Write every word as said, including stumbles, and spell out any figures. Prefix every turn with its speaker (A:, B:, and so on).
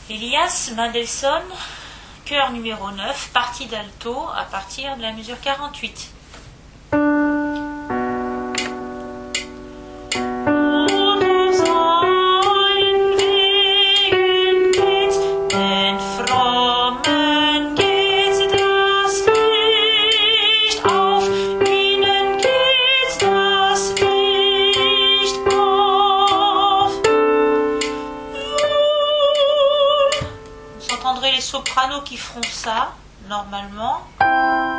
A: Elias Mendelssohn, chœur numéro neuf, partie d'alto à partir de la mesure quarante-huit. Les sopranos qui feront ça, normalement.